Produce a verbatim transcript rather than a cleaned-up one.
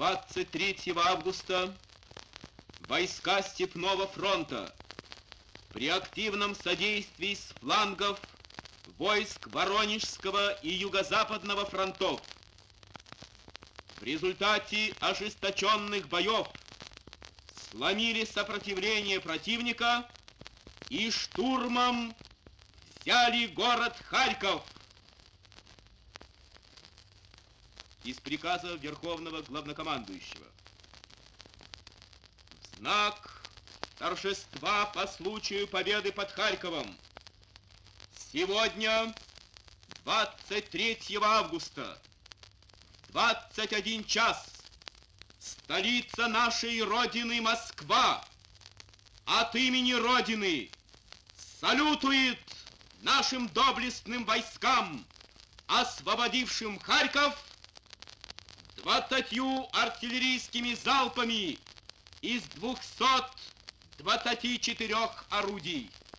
двадцать третьего августа войска Степного фронта при активном содействии с флангов войск Воронежского и Юго-Западного фронтов в результате ожесточенных боев сломили сопротивление противника и штурмом взяли город Харьков. Из приказа Верховного Главнокомандующего. В знак торжества по случаю победы под Харьковом сегодня, двадцать третьего августа, в двадцать один час, столица нашей Родины Москва от имени Родины салютует нашим доблестным войскам, освободившим Харьков, двадцатью артиллерийскими залпами из двухсот двадцати четырёх орудий.